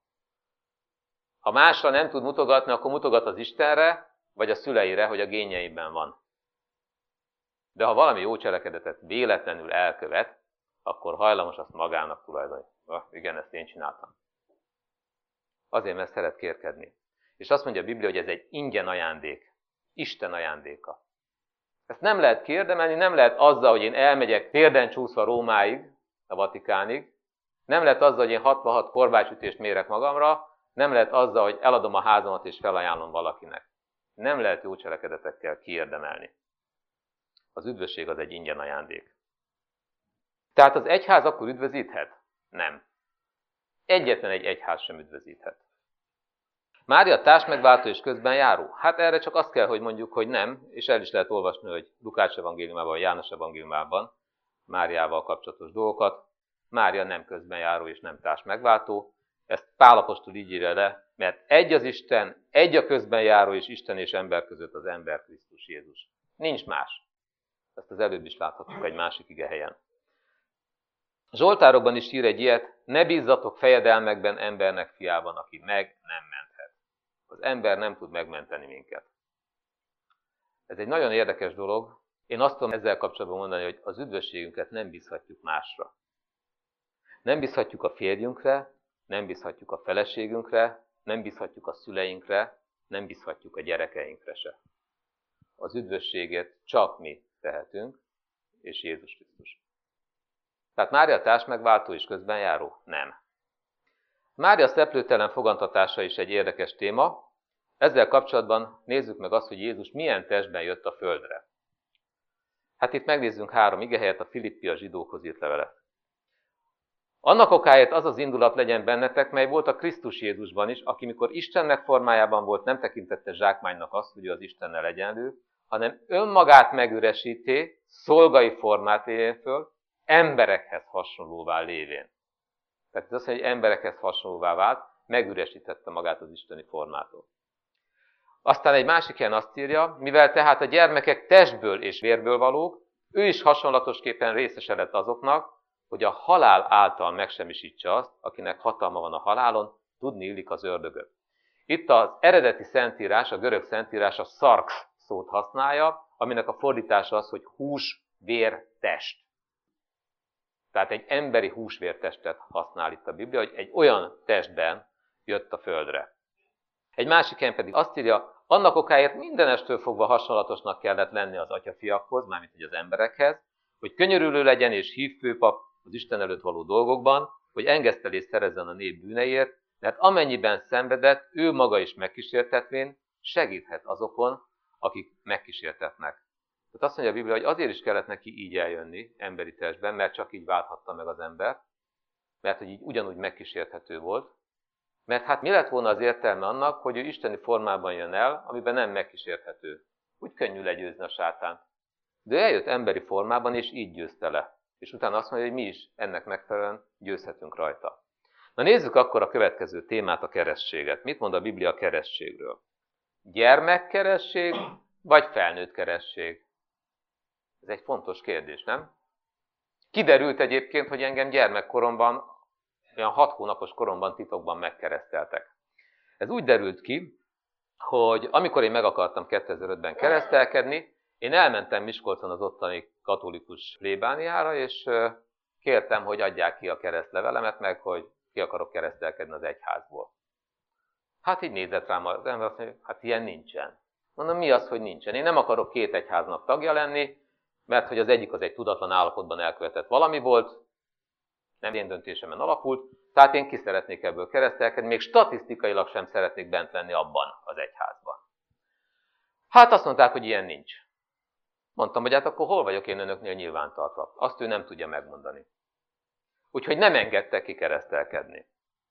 Ha másra nem tud mutogatni, akkor mutogat az Istenre, vagy a szüleire, hogy a génjeiben van. De ha valami jó cselekedetet véletlenül elkövet, akkor hajlamos azt magának tulajdonítani. Igen, ezt én csináltam. Azért, mert szeret kérkedni. És azt mondja a Biblia, hogy ez egy ingyen ajándék. Isten ajándéka. Ezt nem lehet kérdemelni, nem lehet azzal, hogy én elmegyek térden csúszva Rómáig, a Vatikánig, nem lehet azzal, hogy én 66 korbácsütést mérek magamra, nem lehet azzal, hogy eladom a házamat és felajánlom valakinek. Nem lehet jó cselekedetekkel kiérdemelni. Az üdvösség az egy ingyen ajándék. Tehát az egyház akkor üdvözíthet? Nem. Egyetlen egy egyház sem üdvözíthet. Mária társmegváltó és közbenjáró? Hát erre csak azt kell, hogy mondjuk, hogy nem, és el is lehet olvasni, hogy Lukács evangéliumában, vagy János evangéliumában Máriával kapcsolatos dolgokat. Mária nem közbenjáró és nem társmegváltó. Ezt Pál apostol így írja le, mert egy az Isten, egy a közbenjáró és Isten és ember között az ember Krisztus Jézus. Nincs más. Ezt az előbb is láthattuk egy másik igehelyen. Zsoltárokban is ír egy ilyet, ne bízzatok fejedelmekben embernek fiában, aki meg nem menthet. Az ember nem tud megmenteni minket. Ez egy nagyon érdekes dolog. Én azt tudom ezzel kapcsolatban mondani, hogy az üdvösségünket nem bízhatjuk másra. Nem bízhatjuk a férjünkre, nem bízhatjuk a feleségünkre, nem bízhatjuk a szüleinkre, nem bízhatjuk a gyerekeinkre se. Az üdvösséget csak mi tehetünk, és Jézus Krisztus. Tehát Mária társmegváltó és közbenjáró? Nem. Mária szeplőtelen fogantatása is egy érdekes téma. Ezzel kapcsolatban nézzük meg azt, hogy Jézus milyen testben jött a földre. Hát itt megnézzünk 3 igehelyet, a Filippi a zsidókhoz írt levelet. Annak okáért az az indulat legyen bennetek, mely volt a Krisztus Jézusban is, aki mikor Istennek formájában volt, nem tekintette zsákmánynak azt, hogy ő az Istennel egyenlő, hanem önmagát megüresíté, szolgai formát éljen föl, emberekhez hasonlóvá lévén. Tehát ez azt mondja, hogy emberekhez hasonlóvá vált, megüresítette magát az isteni formától. Aztán egy másik helyen azt írja, mivel tehát a gyermekek testből és vérből valók, ő is hasonlatosképpen részese lett azoknak, hogy a halál által megsemmisítse azt, akinek hatalma van a halálon, tudni illik az ördögöt. Itt az eredeti szentírás, a görög szentírás a szarx szót használja, aminek a fordítása az, hogy hús, vér, test. Tehát egy emberi húsvértestet használ itt a Biblia, hogy egy olyan testben jött a földre. Egy másik helyen pedig azt írja, annak okáért mindenestől fogva hasonlatosnak kellett lenni az atyafiakhoz, mármint az emberekhez, hogy könyörülő legyen és hívfőpap az Isten előtt való dolgokban, hogy engesztelést szerezzen a nép bűneiért, mert amennyiben szenvedett, ő maga is megkísértetvén segíthet azokon, akik megkísértetnek. Tehát azt mondja a Biblia, hogy azért is kellett neki így eljönni emberi testben, mert csak így válthatta meg az embert, mert hogy így ugyanúgy megkísérthető volt. Mert hát mi lett volna az értelme annak, hogy ő isteni formában jön el, amiben nem megkísérthető. Úgy könnyű legyőzni a sátánt. De ő eljött emberi formában, és így győzte le. És utána azt mondja, hogy mi is ennek megfelelően győzhetünk rajta. Na nézzük akkor a következő témát, a keresztséget. Mit mond a Biblia a keresztségről? Gyermekkeresztség, vagy felnőtt keresztség? Ez egy fontos kérdés, nem? Kiderült egyébként, hogy engem gyermekkoromban, olyan 6 hónapos koromban titokban megkereszteltek. Ez úgy derült ki, hogy amikor én meg akartam 2005-ben keresztelkedni, én elmentem Miskolcon az ottani katolikus plébániára, és kértem, hogy adják ki a keresztlevelemet, meg hogy ki akarok keresztelkedni az egyházból. Hát így nézett rám az ember, azt mondja, hát ilyen nincsen. Mondom, mi az, hogy nincsen? Én nem akarok két egyháznak tagja lenni, mert hogy az egyik az egy tudatlan állapotban elkövetett valami volt, nem én döntésemen alapult, tehát én ki szeretnék ebből keresztelkedni, még statisztikailag sem szeretnék bent lenni abban az egyházban. Hát azt mondták, hogy ilyen nincs. Mondtam, hogy hát akkor hol vagyok én önöknél nyilvántartva? Azt ő nem tudja megmondani. Úgyhogy nem engedtek ki keresztelkedni.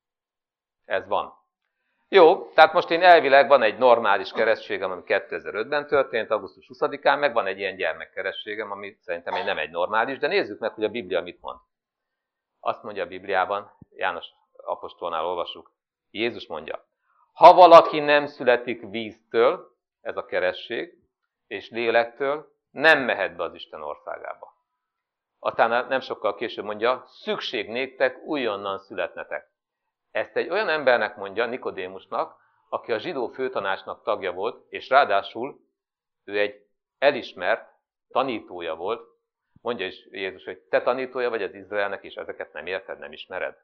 Ez van. Jó, tehát most én elvileg van egy normális keresztségem, ami 2005-ben történt, augusztus 20-án, meg van egy ilyen gyermekkeresztségem, ami szerintem nem egy normális, de nézzük meg, hogy a Biblia mit mond. Azt mondja a Bibliában, János apostolnál olvassuk, Jézus mondja, ha valaki nem születik víztől, ez a keresztség, és lélektől, nem mehet be az Isten országába. Aztán nem sokkal később mondja, szükség néktek újonnan születnetek. Ezt egy olyan embernek mondja, Nikodémusnak, aki a zsidó főtanácsnak tagja volt, és ráadásul ő egy elismert tanítója volt. Mondja is Jézus, hogy te tanítója vagy az Izraelnek, és ezeket nem érted, nem ismered.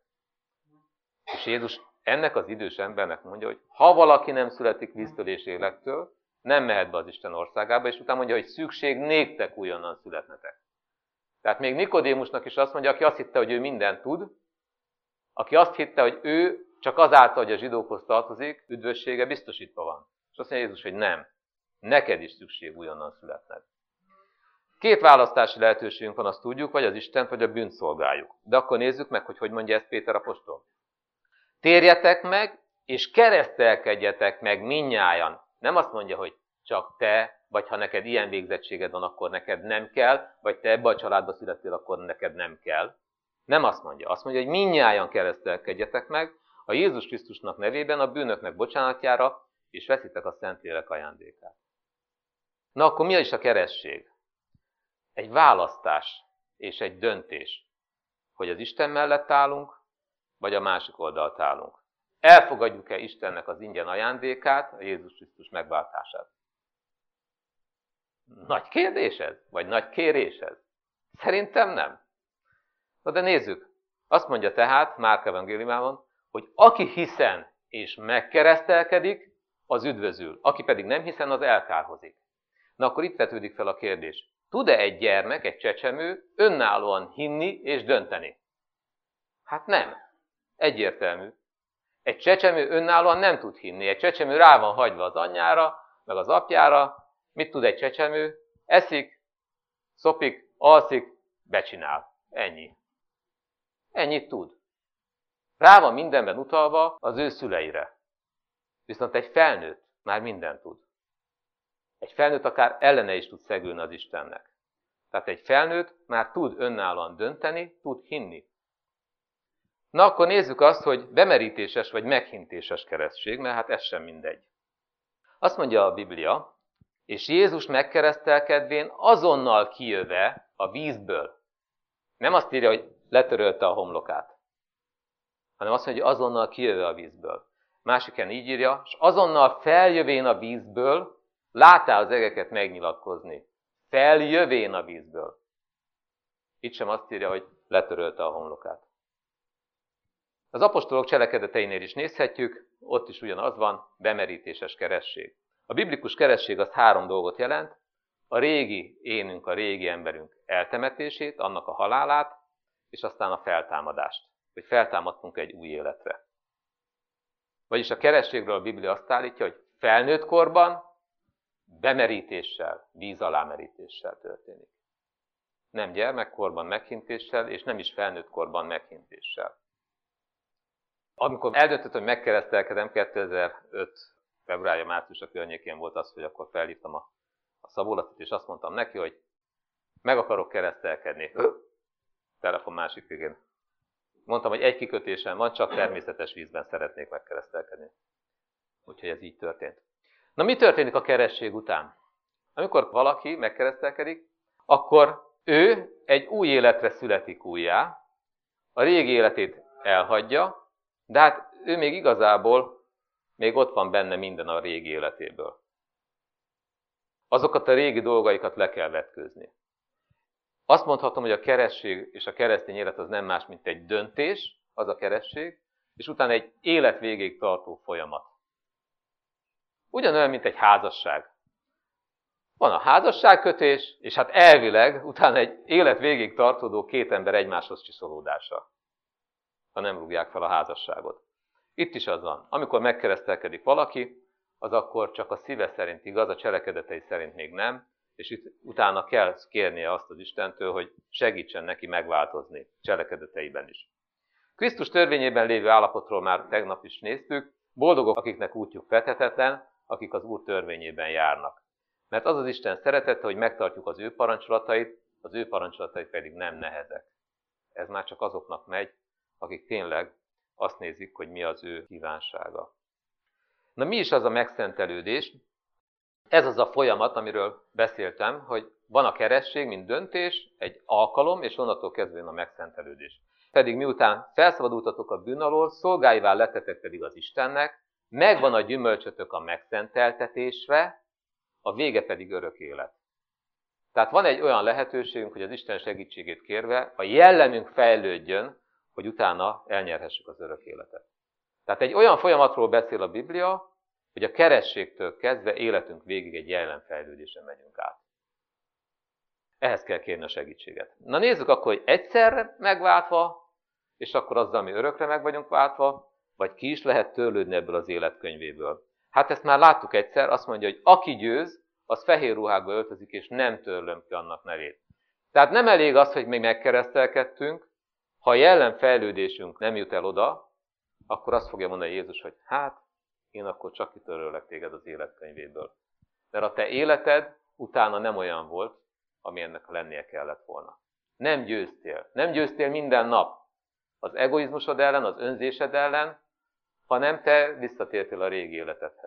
És Jézus ennek az idős embernek mondja, hogy ha valaki nem születik víztől és lélektől, nem mehet be az Isten országába, és utána mondja, hogy szükség néktek újonnan születnetek. Tehát még Nikodémusnak is azt mondja, aki azt hitte, hogy ő mindent tud, aki azt hitte, hogy ő csak azáltal, hogy a zsidókhoz tartozik, üdvössége biztosítva van. És azt mondja Jézus, hogy nem. Neked is szükség újonnan születned. Két választási lehetőségünk van, azt tudjuk, vagy az Istent, vagy a bűnt szolgáljuk. De akkor nézzük meg, hogy mondja ezt Péter apostol. Térjetek meg, és keresztelkedjetek meg mindnyájan. Nem azt mondja, hogy csak te, vagy ha neked ilyen végzettséged van, akkor neked nem kell, vagy te ebbe a családba születtél, akkor neked nem kell. Nem azt mondja. Azt mondja, hogy mindnyájan keresztelkedjetek meg a Jézus Krisztusnak nevében a bűnöknek bocsánatjára, és veszitek a Szentlélek ajándékát. Na akkor mi is a keresztség? Egy választás és egy döntés, hogy az Isten mellett állunk, vagy a másik oldalt állunk. Elfogadjuk-e Istennek az ingyen ajándékát, a Jézus Krisztus megváltását? Nagy kérdés ez? Vagy nagy kérés ez? Szerintem nem. Na de nézzük. Azt mondja tehát Márk evangéliumában, hogy aki hiszen és megkeresztelkedik, az üdvözül. Aki pedig nem hiszen, az elkárhozik. Na akkor itt vetődik fel a kérdés. Tud-e egy gyermek, egy csecsemő önállóan hinni és dönteni? Hát nem. Egyértelmű. Egy csecsemő önállóan nem tud hinni. Egy csecsemő rá van hagyva az anyjára, meg az apjára. Mit tud egy csecsemő? Eszik, szopik, alszik, becsinál. Ennyi. Ennyit tud. Rá van mindenben utalva az ő szüleire. Viszont egy felnőtt már mindent tud. Egy felnőtt akár ellene is tud szegülni az Istennek. Tehát egy felnőtt már tud önállóan dönteni, tud hinni. Na akkor nézzük azt, hogy bemerítéses vagy meghintéses keresztség, mert hát ez sem mindegy. Azt mondja a Biblia, és Jézus megkeresztelkedvén azonnal kijöve a vízből. Nem azt írja, hogy letörölte a homlokát, hanem azt mondja, hogy azonnal kijöve a vízből. Másiken így írja, és azonnal feljövén a vízből, látál az egeket megnyilatkozni. Feljövén a vízből. Itt sem azt írja, hogy letörölte a homlokát. Az apostolok cselekedeteinél is nézhetjük, ott is ugyanaz van, bemerítéses keresztség. A biblikus keresztség az 3 dolgot jelent, a régi énünk, a régi emberünk eltemetését, annak a halálát, és aztán a feltámadást, hogy feltámadtunk egy új életre. Vagyis a keresztségről a Biblia azt állítja, hogy felnőtt korban bemerítéssel, víz alámerítéssel történik. Nem gyermekkorban meghintéssel, és nem is felnőtt korban meghintéssel. Amikor eldöntöttem, hogy megkeresztelkedem, 2005. februárja-márciusa környékén volt az, hogy akkor felhívtam a Szabólatot, és azt mondtam neki, hogy meg akarok keresztelkedni. Telefon másik végén. Mondtam, hogy egy kikötésem van, csak természetes vízben szeretnék megkeresztelkedni. Úgyhogy ez így történt. Na mi történik a keresztség után? Amikor valaki megkeresztelkedik, akkor ő egy új életre születik újjá, a régi életét elhagyja, de hát ő még igazából még ott van benne minden a régi életéből. Azokat a régi dolgaikat le kell vetkőzni. Azt mondhatom, hogy a keresztség és a keresztény élet az nem más, mint egy döntés, az a keresztség, és utána egy élet végéig tartó folyamat. Ugyanolyan, mint egy házasság. Van a házasságkötés, és hát elvileg utána egy élet végig tartódó két ember egymáshoz csiszolódása, ha nem rúgják fel a házasságot. Itt is az van, amikor megkeresztelkedik valaki, az akkor csak a szíve szerint igaz, a cselekedetei szerint még nem, és itt utána kell kérnie azt az Istentől, hogy segítsen neki megváltozni cselekedeteiben is. Krisztus törvényében lévő állapotról már tegnap is néztük, boldogok, akiknek útjuk fethetetlen, akik az Úr törvényében járnak. Mert az az Isten szeretete, hogy megtartjuk az ő parancsolatait, az ő parancsolatai pedig nem nehezek. Ez már csak azoknak megy, akik tényleg azt nézik, hogy mi az ő kívánsága. Na mi is az a megszentelődés? Ez az a folyamat, amiről beszéltem, hogy van a keresztség, mint döntés, egy alkalom, és onnantól kezdve jön a megszentelődés. Pedig miután felszabadultatok a bűn alól, szolgáivá lettetek pedig az Istennek, megvan a gyümölcsötök a megszenteltetésre, a vége pedig örök élet. Tehát van egy olyan lehetőségünk, hogy az Isten segítségét kérve a jellemünk fejlődjön, hogy utána elnyerhessük az örök életet. Tehát egy olyan folyamatról beszél a Biblia, hogy a kerességtől kezdve életünk végig egy jellemfejlődésen megyünk át. Ehhez kell kérni a segítséget. Na nézzük akkor, hogy egyszerre megváltva, és akkor azzal mi örökre meg vagyunk váltva, vagy ki is lehet törlődni ebből az életkönyvéből. Hát ezt már láttuk egyszer, azt mondja, hogy aki győz, az fehér ruhákba öltözik, és nem törlöm ki annak nevét. Tehát nem elég az, hogy még megkeresztelkedtünk, ha a jellemfejlődésünk nem jut el oda, akkor azt fogja mondani Jézus, hogy hát, én akkor csak kitöröllek téged az életkönyvéből. Mert a te életed utána nem olyan volt, ami ennek lennie kellett volna. Nem győztél. Nem győztél minden nap az egoizmusod ellen, az önzésed ellen, hanem te visszatértél a régi életedhez.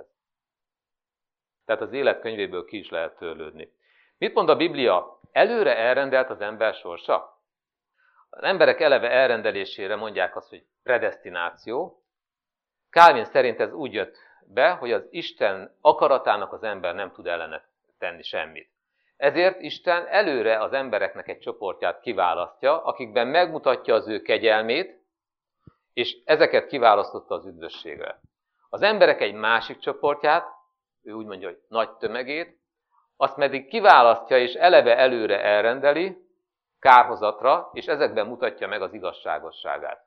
Tehát az életkönyvéből ki is lehet törlődni. Mit mond a Biblia? Előre elrendelt az ember sorsa? Az emberek eleve elrendelésére mondják azt, hogy predesztináció. Calvin szerint ez úgy jött be, hogy az Isten akaratának az ember nem tud ellene tenni semmit. Ezért Isten előre az embereknek egy csoportját kiválasztja, akikben megmutatja az ő kegyelmét, és ezeket kiválasztotta az üdvösségre. Az emberek egy másik csoportját, ő úgy mondja, hogy nagy tömegét, azt pedig kiválasztja és eleve előre elrendeli kárhozatra, és ezekben mutatja meg az igazságosságát.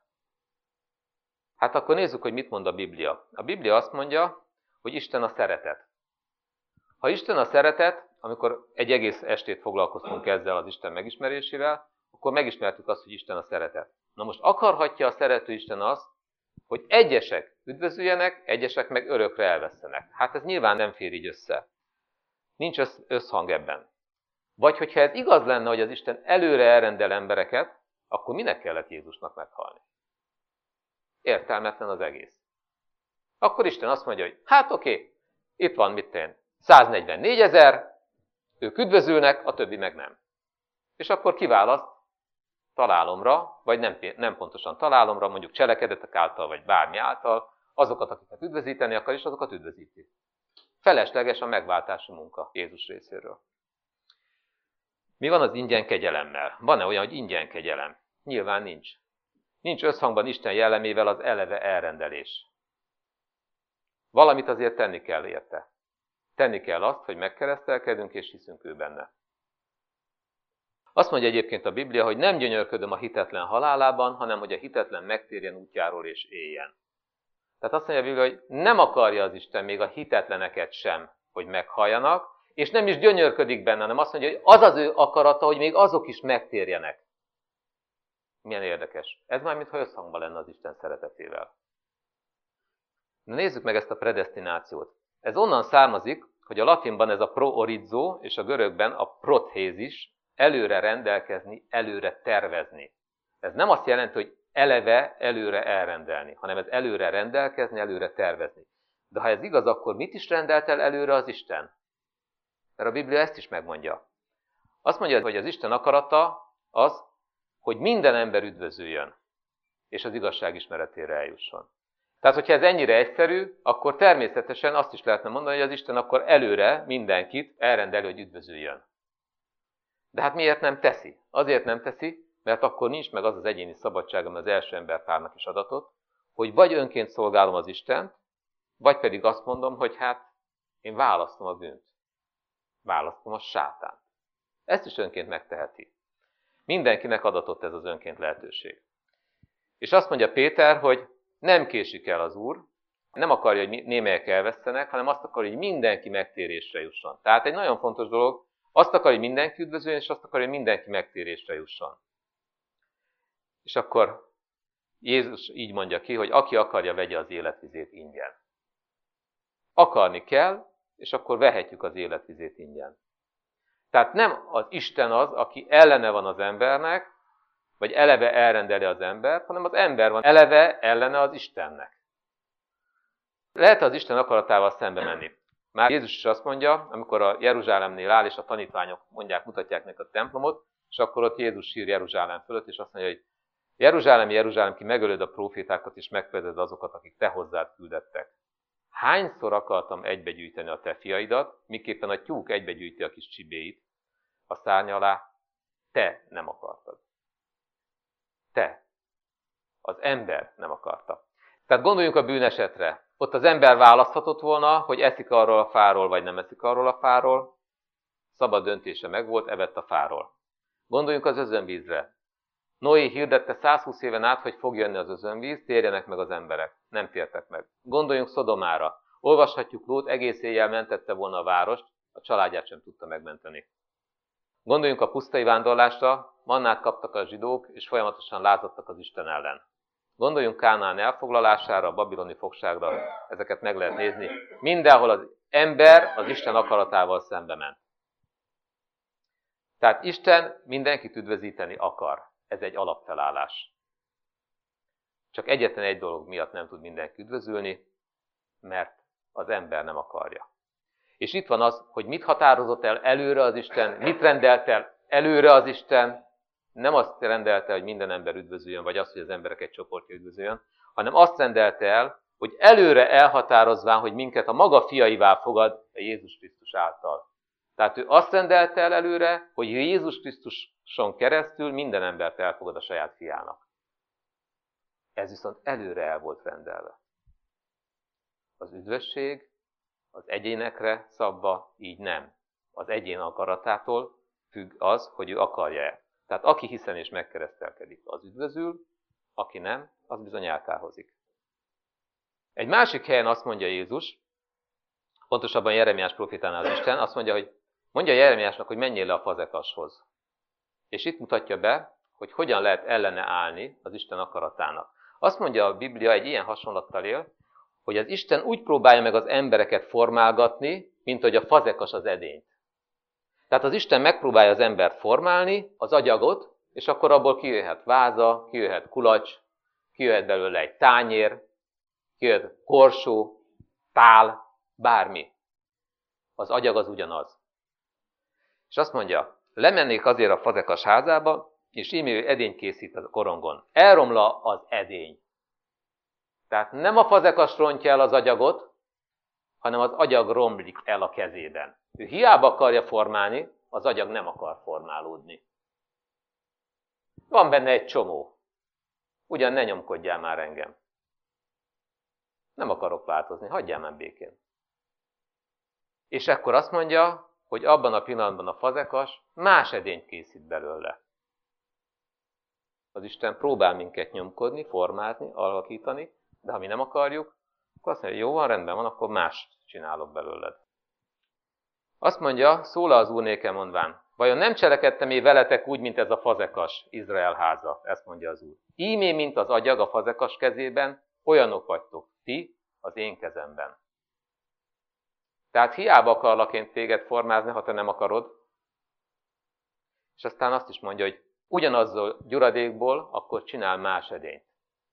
Hát akkor nézzük, hogy mit mond a Biblia. A Biblia azt mondja, hogy Isten a szeretet. Ha Isten a szeretet, amikor egy egész estét foglalkoztunk ezzel az Isten megismerésével, akkor megismertük azt, hogy Isten a szeretet. Na most akarhatja a szerető Isten azt, hogy egyesek üdvözüljenek, egyesek meg örökre elvesztenek. Hát ez nyilván nem fér így össze. Nincs összhang ebben. Vagy hogyha ez igaz lenne, hogy az Isten előre elrendel embereket, akkor minek kellett Jézusnak meghalni? Értelmetlen az egész. Akkor Isten azt mondja, hogy hát oké, itt van 144 000, ők üdvözülnek, a többi meg nem. És akkor kiválaszt találomra, vagy nem pontosan találomra, mondjuk cselekedetek által, vagy bármi által, azokat, akiket üdvözíteni akar, és azokat üdvözíti. Felesleges a megváltási munka Jézus részéről. Mi van az ingyen kegyelemmel? Van-e olyan, hogy ingyen kegyelem? Nyilván nincs. Nincs összhangban Isten jellemével az eleve elrendelés. Valamit azért tenni kell érte. Tenni kell azt, hogy megkeresztelkedünk és hiszünk ő benne. Azt mondja egyébként a Biblia, hogy nem gyönyörködöm a hitetlen halálában, hanem hogy a hitetlen megtérjen útjáról és éljen. Tehát azt mondja a Biblia, hogy nem akarja az Isten még a hitetleneket sem, hogy meghalljanak, és nem is gyönyörködik benne, hanem azt mondja, hogy az az ő akarata, hogy még azok is megtérjenek. Milyen érdekes. Ez már mintha összhangban lenne az Isten szeretetével. Na nézzük meg ezt a predesztinációt. Ez onnan származik, hogy a latinban ez a pro-orizo, és a görögben a prothézis, előre rendelkezni, előre tervezni. Ez nem azt jelenti, hogy eleve előre elrendelni, hanem ez előre rendelkezni, előre tervezni. De ha ez igaz, akkor mit is rendelt el előre az Isten? Mert a Biblia ezt is megmondja. Azt mondja, hogy az Isten akarata az, hogy minden ember üdvözüljön, és az igazság ismeretére eljusson. Tehát, hogyha ez ennyire egyszerű, akkor természetesen azt is lehetne mondani, hogy az Isten akkor előre mindenkit elrendeli, hogy üdvözüljön. De hát miért nem teszi? Azért nem teszi, mert akkor nincs meg az az egyéni szabadság, ami az első emberpárnak is adatott, hogy vagy önként szolgálom az Istent, vagy pedig azt mondom, hogy hát Én választom a bűnt. Választom a sátánt. Ezt is önként megteheti. Mindenkinek adatott ez az önként lehetőség. És azt mondja Péter, hogy nem késik el az Úr, nem akarja, hogy némelyek elvesztenek, hanem azt akarja, hogy mindenki megtérésre jusson. Tehát egy nagyon fontos dolog, azt akarja, hogy mindenki üdvözüljön, és azt akarja, hogy mindenki megtérésre jusson. És akkor Jézus így mondja ki, hogy aki akarja, vegye az életvizét ingyen. Akarni kell, és akkor vehetjük az életvizét ingyen. Tehát nem az Isten az, aki ellene van az embernek, vagy eleve elrendeli az embert, hanem az ember van eleve ellene az Istennek. Lehet az Isten akaratával szembe menni. Már Jézus is azt mondja, amikor a Jeruzsálemnél áll, és a tanítványok mutatják neki a templomot, és akkor ott Jézus sír Jeruzsálem fölött, és azt mondja, hogy Jeruzsálem, Jeruzsálem, ki megölöd a prófétákat, és megfeded azokat, akik te hozzád küldettek. Hányszor akartam egybegyűjteni a te fiaidat, miképpen a tyúk egybegyűjti a kis csibéit a szárny alá, te nem akartad. Te. Az ember nem akarta. Tehát gondoljunk a bűnesetre. Ott az ember választhatott volna, hogy eszik arról a fáról, vagy nem eszik arról a fáról. Szabad döntése megvolt, evett a fáról. Gondoljunk az özönvízre. Noé hirdette 120 éven át, hogy fog jönni az özönvíz, térjenek meg az emberek. Nem tértek meg. Gondoljunk Szodomára. Olvashatjuk, Lót egész éjjel mentette volna a várost, a családját sem tudta megmenteni. Gondoljunk a pusztai vándorlásra, mannát kaptak a zsidók, és folyamatosan lázadtak az Isten ellen. Gondoljunk Kánaán elfoglalására, a babiloni fogságra, ezeket meg lehet nézni. Mindenhol az ember az Isten akaratával szembe ment. Tehát Isten mindenkit üdvözíteni akar. Ez egy alapfelállás. Csak egyetlen egy dolog miatt nem tud mindenki üdvözülni, mert az ember nem akarja. És itt van az, hogy mit határozott el előre az Isten, mit rendelt el előre az Isten, nem azt rendelte, hogy minden ember üdvözüljön, vagy azt, hogy az emberek egy csoportja üdvözüljön, hanem azt rendelte el, hogy előre elhatározván, hogy minket a maga fiaivá fogad a Jézus Krisztus által. Tehát ő azt rendelte el előre, hogy Jézus Krisztuson keresztül minden embert elfogad a saját fiának. Ez viszont előre el volt rendelve. Az üdvösség az egyénekre szabva így nem. Az egyén akaratától függ az, hogy ő akarja-e. Tehát aki hiszen és megkeresztelkedik, az üdvözül, aki nem, az bizony elkárhozik. Egy másik helyen azt mondja Jézus, pontosabban Jeremiás profétánál az Isten, azt mondja, hogy mondja Jeremiásnak, hogy menjél le a fazekashoz. És itt mutatja be, hogy hogyan lehet ellene állni az Isten akaratának. Azt mondja a Biblia, egy ilyen hasonlattal él, hogy az Isten úgy próbálja meg az embereket formálgatni, mint hogy a fazekas az edényt. Tehát az Isten megpróbálja az embert formálni, az agyagot, és akkor abból kijöhet váza, kijöhet kulacs, kijöhet belőle egy tányér, kijöhet korsó, tál, bármi. Az agyag az ugyanaz. És azt mondja, lemennék azért a fazekas házába, és íme ő edényt készít a korongon. Elromla az edény. Tehát nem a fazekas rontja el az agyagot, hanem az agyag romlik el a kezében. Ő hiába akarja formálni, az agyag nem akar formálódni. Van benne egy csomó. Ugyan ne nyomkodjál már engem. Nem akarok változni, hagyjál már békén. És akkor azt mondja, hogy abban a pillanatban a fazekas más edényt készít belőle. Az Isten próbál minket nyomkodni, formázni, alakítani, de ha mi nem akarjuk, akkor azt mondja, jó van, rendben van, akkor mást csinálok belőled. Azt mondja, szól az Úr nékem mondván, vajon nem cselekedtem veletek úgy, mint ez a fazekas, Izrael háza, ezt mondja az Úr. Ímé, mint az agyag a fazekas kezében, olyanok vagytok, ti az én kezemben. Tehát hiába akarlak én téged formázni, ha te nem akarod. És aztán azt is mondja, hogy ugyanazzal gyuradékból, akkor csinál más edényt.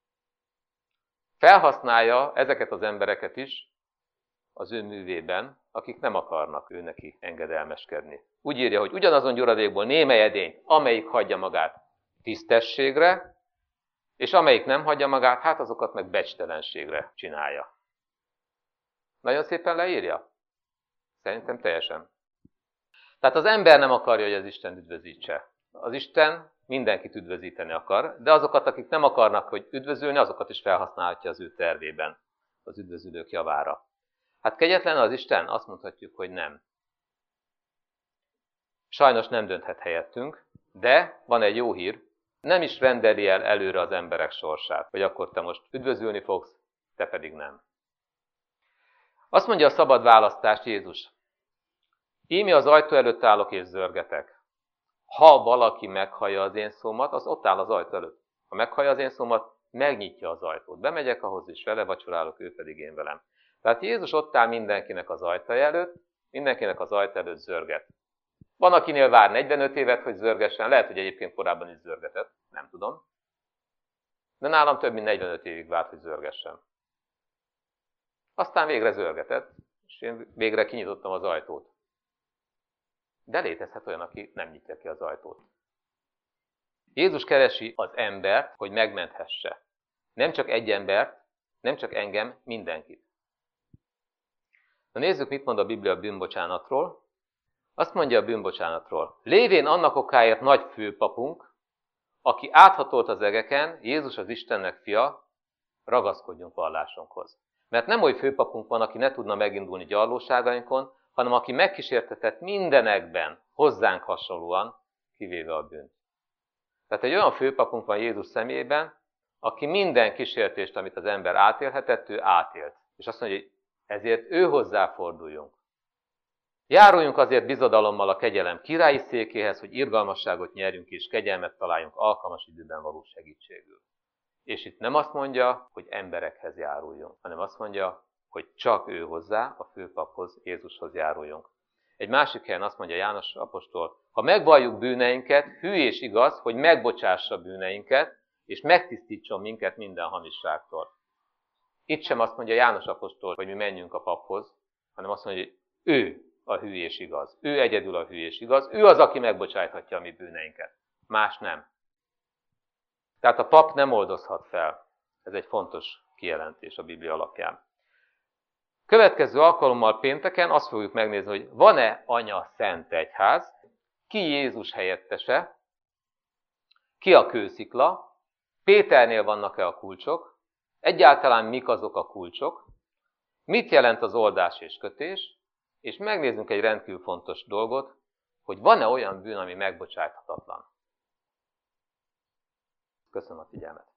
Felhasználja ezeket az embereket is az ő művében, akik nem akarnak ő neki engedelmeskedni. Úgy írja, hogy ugyanazon gyuradékból némely edényt, amelyik hagyja magát tisztességre, és amelyik nem hagyja magát, hát azokat meg becstelenségre csinálja. Nagyon szépen leírja? Szerintem teljesen. Tehát az ember nem akarja, hogy az Isten üdvözítse. Az Isten mindenkit üdvözíteni akar, de azokat, akik nem akarnak, hogy üdvözülni, azokat is felhasználhatja az ő tervében, az üdvözülők javára. Hát kegyetlen az Isten? Azt mondhatjuk, hogy nem. Sajnos nem dönthet helyettünk, de van egy jó hír, nem is rendeli el előre az emberek sorsát, hogy akkor te most üdvözülni fogsz, te pedig nem. Azt mondja a szabad választás Jézus. Íme az ajtó előtt állok és zörgetek. Ha valaki meghallja az én szómat, az ott áll az ajtó előtt. Ha meghallja az én szómat, megnyitja az ajtót. Bemegyek ahhoz, és vele vacsorálok, ő pedig én velem. Tehát Jézus ott áll mindenkinek az ajtaja előtt, mindenkinek az ajtó előtt zörget. Van, akinél vár 45 évet, hogy zörgessen, lehet, hogy egyébként korábban is zörgetett, nem tudom. De nálam több mint 45 évig várt, hogy zörgessen. Aztán végre zörgetett, és én végre kinyitottam az ajtót. De létezhet olyan, aki nem nyitja ki az ajtót. Jézus keresi az embert, hogy megmenthesse. Nem csak egy embert, nem csak engem, mindenkit. Na nézzük, mit mond a Biblia a bűnbocsánatról. Azt mondja a bűnbocsánatról. Lévén annak okáért nagy főpapunk, aki áthatolt az egeken, Jézus az Istennek fia, ragaszkodjunk vallásunkhoz. Mert nem oly főpapunk van, aki ne tudna megindulni gyarlóságainkon, hanem aki megkísértetett mindenekben, hozzánk hasonlóan, kivéve a bűnt. Tehát egy olyan főpapunk van Jézus személyében, aki minden kísértést, amit az ember átélhetett, ő átélt. És azt mondja, hogy ezért ő hozzáforduljunk. Járuljunk azért bizodalommal a kegyelem királyi székéhez, hogy irgalmasságot nyerjünk és kegyelmet találjunk alkalmas időben való segítségül. És itt nem azt mondja, hogy emberekhez járuljunk, hanem azt mondja, hogy csak ő hozzá, a főpaphoz, Jézushoz járuljunk. Egy másik helyen azt mondja János apostol, ha megvalljuk bűneinket, hű és igaz, hogy megbocsássa bűneinket, és megtisztítson minket minden hamisságtól. Itt sem azt mondja János apostol, hogy mi menjünk a paphoz, hanem azt mondja, hogy ő a hű és igaz. Ő egyedül a hű és igaz. Ő az, aki megbocsájthatja a mi bűneinket. Más nem. Tehát a pap nem oldozhat fel. Ez egy fontos kijelentés a Biblia alapján. Következő alkalommal pénteken azt fogjuk megnézni, hogy van-e Anya Szent Egyház, ki Jézus helyettese, ki a kőszikla, Péternél vannak-e a kulcsok, egyáltalán mik azok a kulcsok, mit jelent az oldás és kötés, és megnézzünk egy rendkívül fontos dolgot, hogy van-e olyan bűn, ami megbocsájthatatlan. Köszönöm a figyelmet!